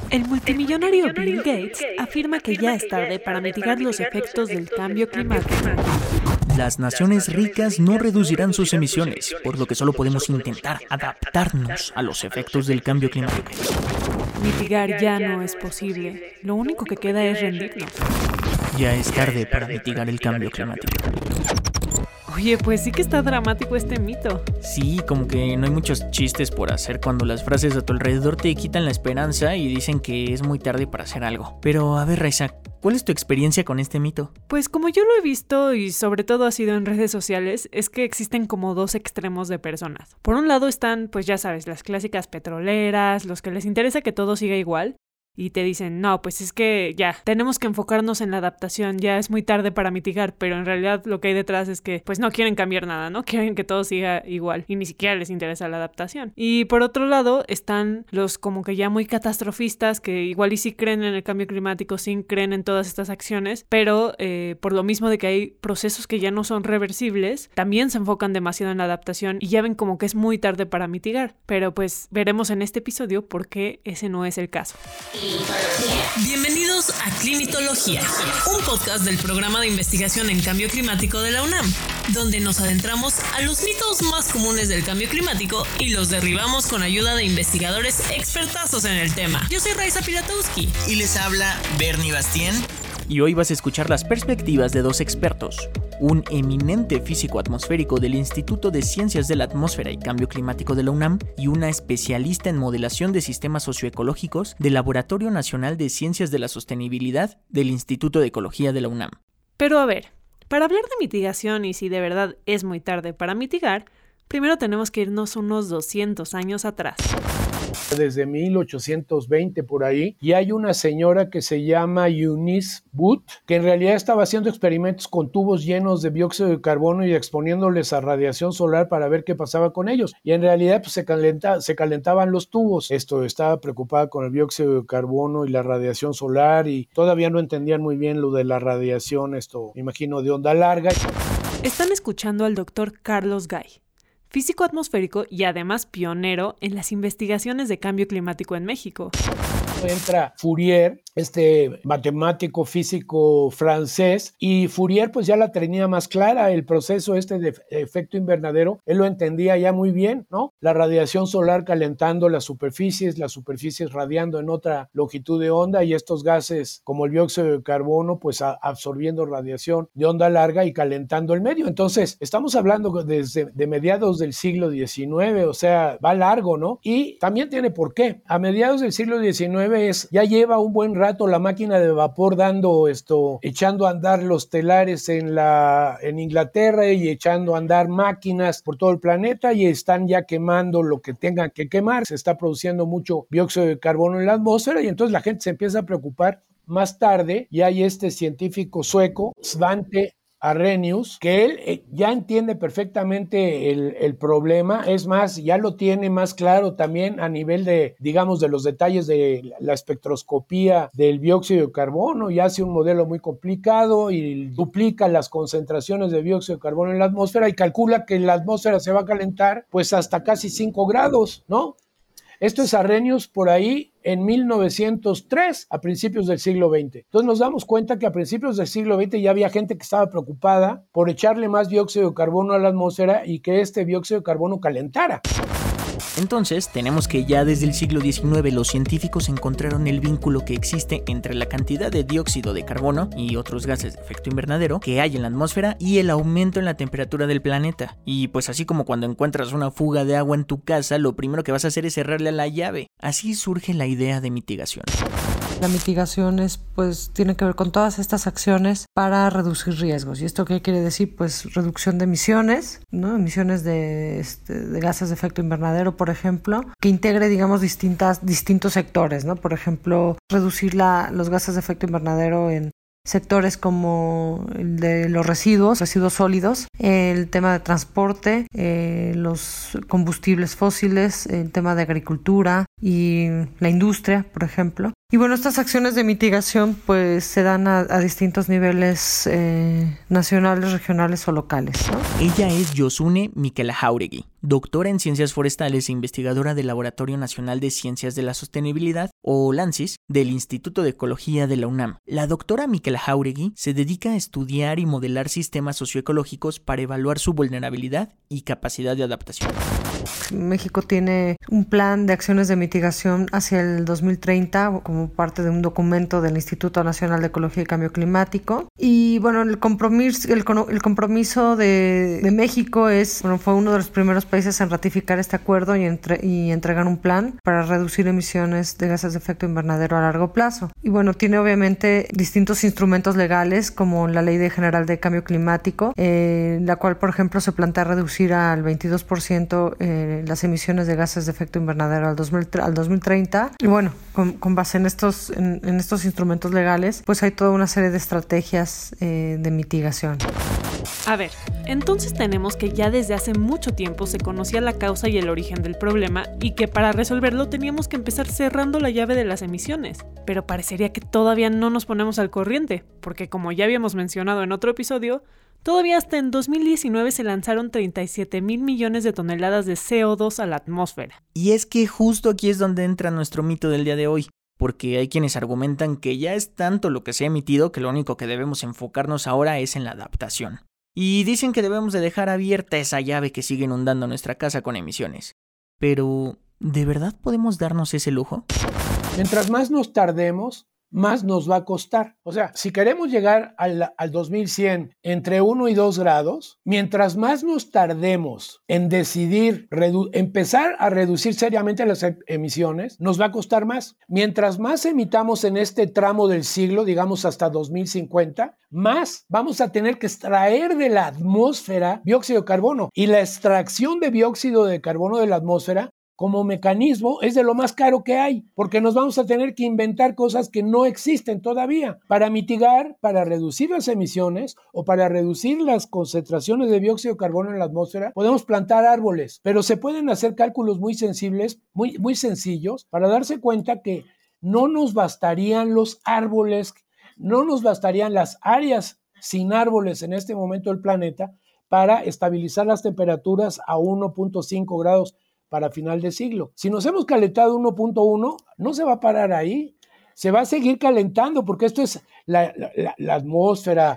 El multimillonario Bill Gates afirma que ya es tarde para mitigar los efectos del cambio climático. Las naciones ricas no reducirán sus emisiones, por lo que solo podemos intentar adaptarnos a los efectos del cambio climático. Mitigar ya no es posible. Lo único que queda es rendirnos. Ya es tarde para mitigar el cambio climático. Oye, pues sí que está dramático este mito. Sí, como que no hay muchos chistes por hacer cuando las frases a tu alrededor te quitan la esperanza y dicen que es muy tarde para hacer algo. Pero a ver, Raiza, ¿cuál es tu experiencia con este mito? Pues como yo lo he visto y sobre todo ha sido en redes sociales, es que existen como dos extremos de personas. Por un lado están, pues ya sabes, las clásicas petroleras, los que les interesa que todo siga igual. Y te dicen, no, pues es que ya, tenemos que enfocarnos en la adaptación, ya es muy tarde para mitigar, pero en realidad lo que hay detrás es que pues no quieren cambiar nada, ¿no? Quieren que todo siga igual y ni siquiera les interesa la adaptación. Y por otro lado están los como que ya muy catastrofistas que igual y sí creen en el cambio climático, sí creen en todas estas acciones, pero por lo mismo de que hay procesos que ya no son reversibles, también se enfocan demasiado en la adaptación y ya ven como que es muy tarde para mitigar. Pero pues veremos en este episodio por qué ese no es el caso. Bienvenidos a Climatología, un podcast del programa de investigación en cambio climático de la UNAM, donde nos adentramos a los mitos más comunes del cambio climático y los derribamos con ayuda de investigadores expertazos en el tema. Yo soy Raiza Pilatowski. Y les habla Bernie Bastien. Y hoy vas a escuchar las perspectivas de dos expertos. Un eminente físico atmosférico del Instituto de Ciencias de la Atmósfera y Cambio Climático de la UNAM y una especialista en modelación de sistemas socioecológicos del Laboratorio Nacional de Ciencias de la Sostenibilidad del Instituto de Ecología de la UNAM. Pero a ver, para hablar de mitigación y si de verdad es muy tarde para mitigar, primero tenemos que irnos unos 200 años atrás. Desde 1820 por ahí, y hay una señora que se llama Eunice Booth, que en realidad estaba haciendo experimentos con tubos llenos de dióxido de carbono y exponiéndoles a radiación solar para ver qué pasaba con ellos, y en realidad pues se calentaban los tubos. Estaba preocupada con el dióxido de carbono y la radiación solar, y todavía no entendían muy bien lo de la radiación, me imagino, de onda larga. Están escuchando al doctor Carlos Gay, físico atmosférico y además pionero en las investigaciones de cambio climático en México. Entra Fourier, matemático físico francés, y Fourier pues ya la tenía más clara, el proceso de efecto invernadero, él lo entendía ya muy bien, ¿no? La radiación solar calentando las superficies radiando en otra longitud de onda, y estos gases como el dióxido de carbono pues absorbiendo radiación de onda larga y calentando el medio. Entonces estamos hablando de mediados del siglo XIX, o sea, va largo, ¿no? Y también tiene por qué. A mediados del siglo XIX ya lleva un buen rato la máquina de vapor echando a andar los telares en Inglaterra y echando a andar máquinas por todo el planeta, y están ya quemando lo que tengan que quemar. Se está produciendo mucho dióxido de carbono en la atmósfera, y entonces la gente se empieza a preocupar. Más tarde, y hay científico sueco, Svante Arrhenius, que él ya entiende perfectamente el problema, es más, ya lo tiene más claro también a nivel de los detalles de la espectroscopía del dióxido de carbono, y hace un modelo muy complicado y duplica las concentraciones de dióxido de carbono en la atmósfera y calcula que la atmósfera se va a calentar pues hasta casi 5 grados, ¿no? Esto es Arrhenius por ahí en 1903, a principios del siglo XX. Entonces nos damos cuenta que a principios del siglo XX ya había gente que estaba preocupada por echarle más dióxido de carbono a la atmósfera y que este dióxido de carbono calentara. Entonces, tenemos que ya desde el siglo XIX los científicos encontraron el vínculo que existe entre la cantidad de dióxido de carbono y otros gases de efecto invernadero que hay en la atmósfera y el aumento en la temperatura del planeta. Y pues así como cuando encuentras una fuga de agua en tu casa, lo primero que vas a hacer es cerrarle a la llave. Así surge la idea de mitigación. La mitigación tiene que ver con todas estas acciones para reducir riesgos. ¿Y esto qué quiere decir? Pues reducción de emisiones, ¿no? Emisiones de gases de efecto invernadero, por ejemplo, que integre, distintos sectores, ¿no? Por ejemplo, reducir los gases de efecto invernadero en sectores como el de los residuos sólidos, el tema de transporte, los combustibles fósiles, el tema de agricultura y la industria, por ejemplo. Y bueno, estas acciones de mitigación pues se dan a distintos niveles nacionales, regionales o locales, ¿no? Ella es Josune Miquela Jáuregui, doctora en Ciencias Forestales e investigadora del Laboratorio Nacional de Ciencias de la Sostenibilidad, o LANCIS, del Instituto de Ecología de la UNAM. La doctora Miquela Jáuregui se dedica a estudiar y modelar sistemas socioecológicos para evaluar su vulnerabilidad y capacidad de adaptación. México tiene un plan de acciones de mitigación hacia el 2030 como parte de un documento del Instituto Nacional de Ecología y Cambio Climático. Y bueno, el compromiso de México fue uno de los primeros países en ratificar este acuerdo y entregar un plan para reducir emisiones de gases de efecto invernadero a largo plazo. Y bueno, tiene obviamente distintos instrumentos legales como la Ley General de Cambio Climático, la cual, por ejemplo, se plantea reducir al 22% las emisiones de gases de efecto invernadero al 2030. Y bueno, con base en estos instrumentos legales, pues hay toda una serie de estrategias de mitigación. A ver, entonces tenemos que ya desde hace mucho tiempo se conocía la causa y el origen del problema y que para resolverlo teníamos que empezar cerrando la llave de las emisiones. Pero parecería que todavía no nos ponemos al corriente, porque como ya habíamos mencionado en otro episodio, todavía hasta en 2019 se lanzaron 37,000 millones de toneladas de CO2 a la atmósfera. Y es que justo aquí es donde entra nuestro mito del día de hoy, porque hay quienes argumentan que ya es tanto lo que se ha emitido que lo único que debemos enfocarnos ahora es en la adaptación. Y dicen que debemos de dejar abierta esa llave que sigue inundando nuestra casa con emisiones. Pero, ¿de verdad podemos darnos ese lujo? Mientras más nos tardemos, más nos va a costar. O sea, si queremos llegar al 2100 entre 1 y 2 grados, mientras más nos tardemos en decidir empezar a reducir seriamente las emisiones, nos va a costar más. Mientras más emitamos en este tramo del siglo, digamos hasta 2050, más vamos a tener que extraer de la atmósfera dióxido de carbono. Y la extracción de dióxido de carbono de la atmósfera como mecanismo es de lo más caro que hay, porque nos vamos a tener que inventar cosas que no existen todavía para mitigar, para reducir las emisiones o para reducir las concentraciones de dióxido de carbono en la atmósfera. Podemos plantar árboles, pero se pueden hacer cálculos muy sensibles, muy sencillos, para darse cuenta que no nos bastarían los árboles, no nos bastarían las áreas sin árboles en este momento del planeta para estabilizar las temperaturas a 1.5 grados para final de siglo. Si nos hemos calentado 1.1, no se va a parar ahí, se va a seguir calentando porque esto es la atmósfera,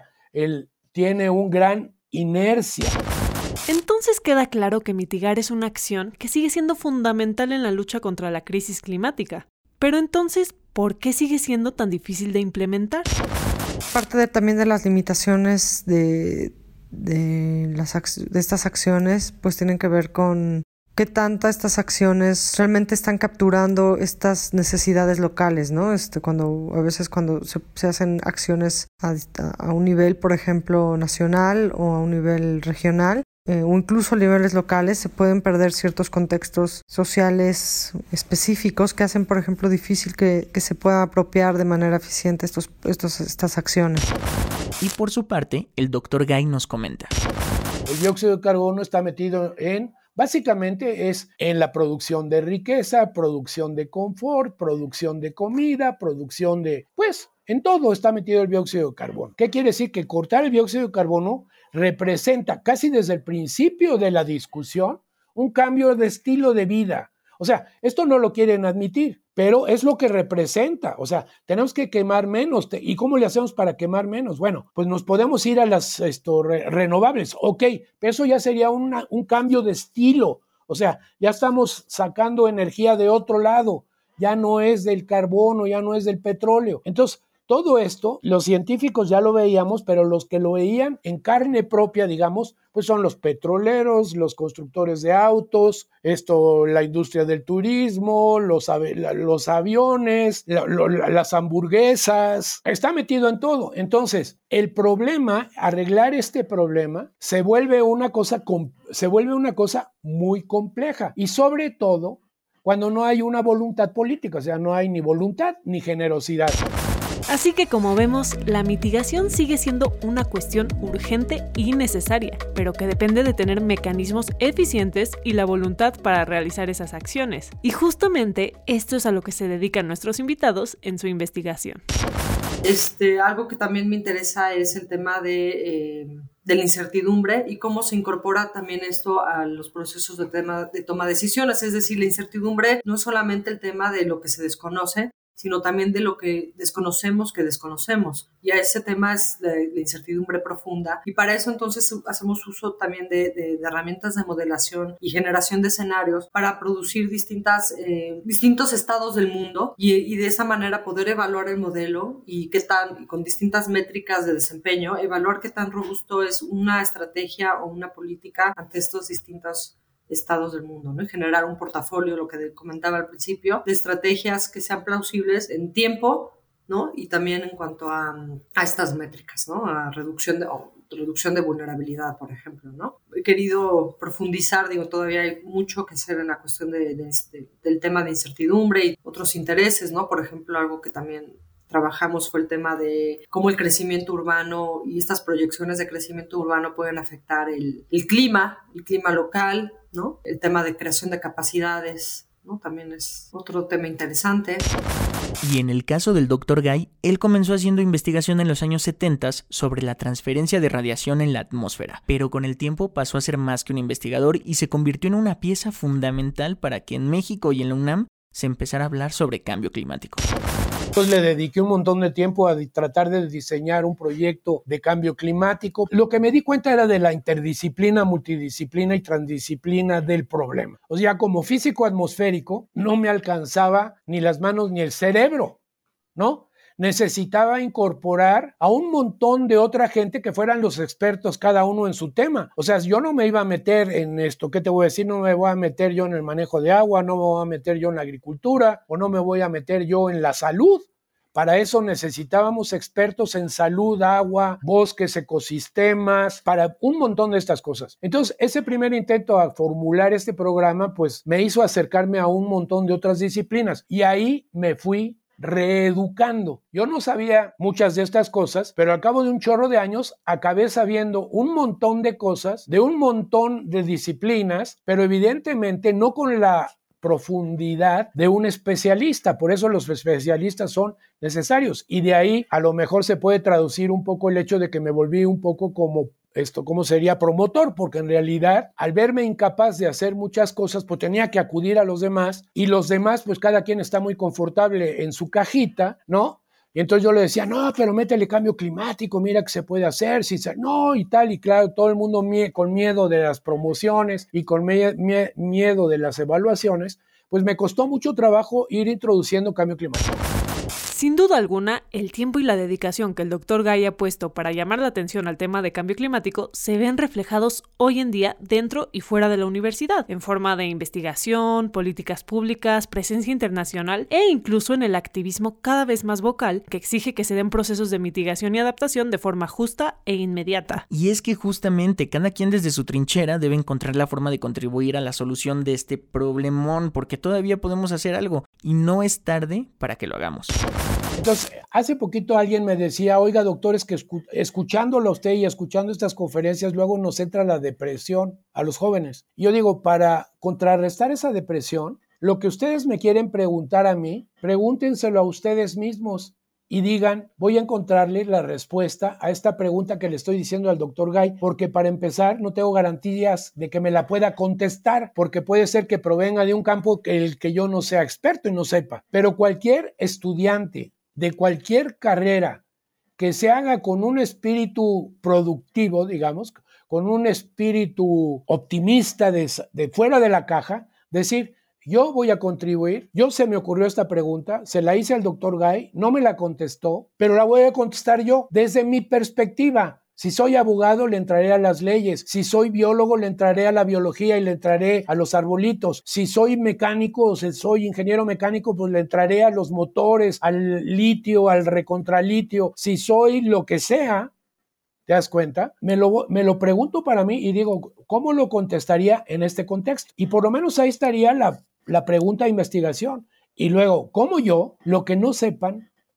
tiene un gran inercia. Entonces queda claro que mitigar es una acción que sigue siendo fundamental en la lucha contra la crisis climática. Pero entonces, ¿por qué sigue siendo tan difícil de implementar? Parte también de las limitaciones de estas acciones, pues tienen que ver con qué tanta estas acciones realmente están capturando estas necesidades locales, ¿no? A veces cuando se hacen acciones a un nivel, por ejemplo, nacional o a un nivel regional, o incluso a niveles locales, se pueden perder ciertos contextos sociales específicos que hacen, por ejemplo, difícil que se pueda apropiar de manera eficiente estas acciones. Y por su parte, el Dr. Gay nos comenta. El dióxido de carbono está metido básicamente es en la producción de riqueza, producción de confort, producción de comida, en todo está metido el dióxido de carbono. ¿Qué quiere decir? Que cortar el dióxido de carbono representa casi desde el principio de la discusión un cambio de estilo de vida. O sea, esto no lo quieren admitir, pero es lo que representa. O sea, tenemos que quemar menos. ¿Y cómo le hacemos para quemar menos? Bueno, pues nos podemos ir a las renovables. Ok, pero eso ya sería un cambio de estilo. O sea, ya estamos sacando energía de otro lado. Ya no es del carbono, ya no es del petróleo. Entonces, todo esto, los científicos ya lo veíamos, pero los que lo veían en carne propia, digamos, pues son los petroleros, los constructores de autos, la industria del turismo, los aviones, las hamburguesas, está metido en todo. Entonces, arreglar este problema, se vuelve una cosa muy compleja y sobre todo cuando no hay una voluntad política, o sea, no hay ni voluntad ni generosidad. Así que como vemos, la mitigación sigue siendo una cuestión urgente y necesaria, pero que depende de tener mecanismos eficientes y la voluntad para realizar esas acciones. Y justamente esto es a lo que se dedican nuestros invitados en su investigación. Algo que también me interesa es el tema de la incertidumbre y cómo se incorpora también esto a los procesos de toma de decisiones. Es decir, la incertidumbre no es solamente el tema de lo que se desconoce, sino también de lo que desconocemos. Y a ese tema es la incertidumbre profunda. Y para eso entonces hacemos uso también de herramientas de modelación y generación de escenarios para producir distintos estados del mundo y de esa manera poder evaluar el modelo y con distintas métricas de desempeño, evaluar qué tan robusto es una estrategia o una política ante estos distintos estados del mundo, ¿no? Y generar un portafolio, lo que comentaba al principio, de estrategias que sean plausibles en tiempo, ¿no? Y también en cuanto a estas métricas, ¿no? A reducción de vulnerabilidad, por ejemplo, ¿no? He querido profundizar, todavía hay mucho que hacer en la cuestión del tema de incertidumbre y otros intereses, ¿no? Por ejemplo, algo que también trabajamos fue el tema de cómo el crecimiento urbano y estas proyecciones de crecimiento urbano pueden afectar el clima local, ¿no? El tema de creación de capacidades, ¿no? También es otro tema interesante. Y en el caso del Dr. Guy, él comenzó haciendo investigación en los años 70 sobre la transferencia de radiación en la atmósfera, pero con el tiempo pasó a ser más que un investigador y se convirtió en una pieza fundamental para que en México y en la UNAM se empezara a hablar sobre cambio climático. Entonces le dediqué un montón de tiempo a tratar de diseñar un proyecto de cambio climático. Lo que me di cuenta era de la interdisciplina, multidisciplina y transdisciplina del problema. O sea, como físico atmosférico no me alcanzaba ni las manos ni el cerebro, ¿no? Necesitaba incorporar a un montón de otra gente que fueran los expertos cada uno en su tema. O sea, yo no me iba a meter en esto, ¿qué te voy a decir? No me voy a meter yo en el manejo de agua, no me voy a meter yo en la agricultura o no me voy a meter yo en la salud. Para eso necesitábamos expertos en salud, agua, bosques, ecosistemas, para un montón de estas cosas. Entonces, ese primer intento a formular este programa, pues me hizo acercarme a un montón de otras disciplinas y ahí me fui reeducando. Yo no sabía muchas de estas cosas, pero al cabo de un chorro de años acabé sabiendo un montón de cosas, de un montón de disciplinas, pero evidentemente no con la profundidad de un especialista. Por eso los especialistas son necesarios. Y de ahí a lo mejor se puede traducir un poco el hecho de que me volví un poco como ¿cómo sería? Promotor, porque en realidad al verme incapaz de hacer muchas cosas, pues tenía que acudir a los demás y los demás, pues cada quien está muy confortable en su cajita, ¿no? Y entonces yo le decía, no, pero métele cambio climático, mira que se puede hacer, no, y tal, y claro, todo el mundo con miedo de las promociones y con miedo de las evaluaciones, pues me costó mucho trabajo ir introduciendo cambio climático. Sin duda alguna, el tiempo y la dedicación que el Dr. Guy ha puesto para llamar la atención al tema de cambio climático se ven reflejados hoy en día dentro y fuera de la universidad, en forma de investigación, políticas públicas, presencia internacional e incluso en el activismo cada vez más vocal que exige que se den procesos de mitigación y adaptación de forma justa e inmediata. Y es que justamente cada quien desde su trinchera debe encontrar la forma de contribuir a la solución de este problemón, porque todavía podemos hacer algo y no es tarde para que lo hagamos. Entonces, hace poquito alguien me decía, oiga, doctor, es que escuchándolo a usted y escuchando estas conferencias, luego nos entra la depresión a los jóvenes. Y yo digo, para contrarrestar esa depresión, lo que ustedes me quieren preguntar a mí, pregúntenselo a ustedes mismos y digan, voy a encontrarle la respuesta a esta pregunta que le estoy diciendo al doctor Guy, porque para empezar no tengo garantías de que me la pueda contestar, porque puede ser que provenga de un campo el que yo no sea experto y no sepa. Pero cualquier estudiante de cualquier carrera que se haga con un espíritu productivo, digamos, con un espíritu optimista de fuera de la caja, decir, yo voy a contribuir, se me ocurrió esta pregunta, se la hice al doctor Guy, no me la contestó, pero la voy a contestar yo desde mi perspectiva. Si soy abogado, le entraré a las leyes. Si soy biólogo, le entraré a la biología y le entraré a los arbolitos. Si soy mecánico o si soy ingeniero mecánico, pues le entraré a los motores, al litio, al recontralitio. Si soy lo que sea, ¿te das cuenta? Me lo pregunto para mí y digo, ¿cómo lo contestaría en este contexto? Y por lo menos ahí estaría la pregunta de investigación. Y luego, ¿cómo yo, lo que no sepan,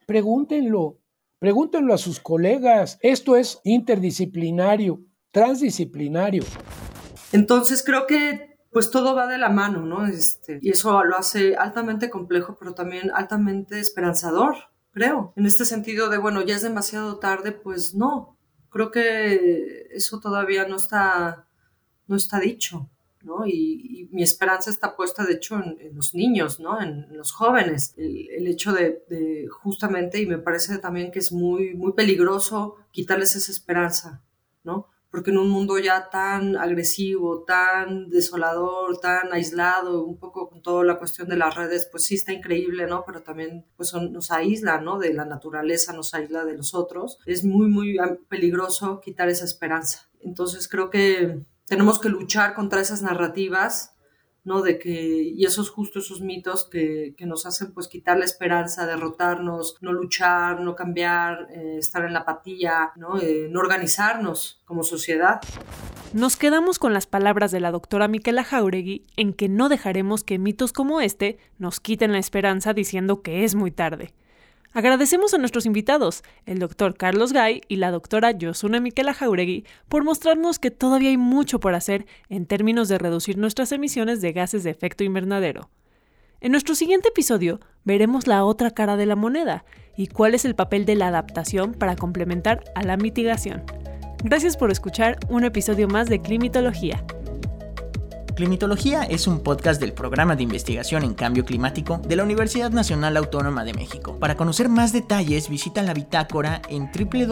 Pregúntenlo a sus colegas. Esto es interdisciplinario, transdisciplinario. Entonces creo que pues todo va de la mano, ¿no? Y eso lo hace altamente complejo, pero también altamente esperanzador, creo. En este sentido de, bueno, ya es demasiado tarde, pues no. Creo que eso todavía no está dicho, ¿no? Y mi esperanza está puesta, de hecho, en los niños, ¿no? En los jóvenes. El hecho de justamente, y me parece también que es muy, muy peligroso quitarles esa esperanza, ¿no? Porque en un mundo ya tan agresivo, tan desolador, tan aislado, un poco con toda la cuestión de las redes, pues sí está increíble, ¿no? Pero también pues nos aísla, ¿no? De la naturaleza, nos aísla de los otros. Es muy, muy peligroso quitar esa esperanza. Entonces creo que tenemos que luchar contra esas narrativas, ¿no? Y esos mitos que nos hacen pues quitar la esperanza, derrotarnos, no luchar, no cambiar, estar en la apatía, ¿no? No organizarnos como sociedad. Nos quedamos con las palabras de la doctora Miquela Jáuregui en que no dejaremos que mitos como este nos quiten la esperanza diciendo que es muy tarde. Agradecemos a nuestros invitados, el doctor Carlos Gay y la doctora Yosune Miquela Jáuregui, por mostrarnos que todavía hay mucho por hacer en términos de reducir nuestras emisiones de gases de efecto invernadero. En nuestro siguiente episodio veremos la otra cara de la moneda y cuál es el papel de la adaptación para complementar a la mitigación. Gracias por escuchar un episodio más de Climatología. Climatología es un podcast del Programa de Investigación en Cambio Climático de la Universidad Nacional Autónoma de México. Para conocer más detalles, visita la bitácora en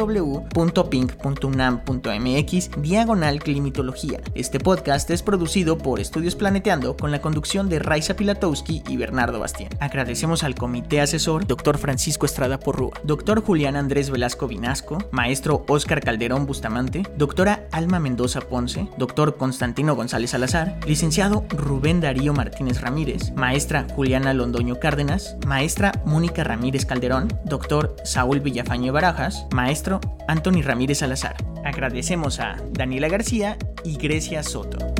www.pink.unam.mx/climatología. Este podcast es producido por Estudios Planeteando con la conducción de Raiza Pilatowski y Bernardo Bastien. Agradecemos al comité asesor, Dr. Francisco Estrada Porrúa, Dr. Julián Andrés Velasco Vinasco, Maestro Óscar Calderón Bustamante, Dra. Alma Mendoza Ponce, Dr. Constantino González Salazar, Licenciado Rubén Darío Martínez Ramírez, Maestra Juliana Londoño Cárdenas, Maestra Mónica Ramírez Calderón, Dr. Saúl Villafañe Barajas, Maestro Anthony Ramírez Salazar. Agradecemos a Daniela García y Grecia Soto.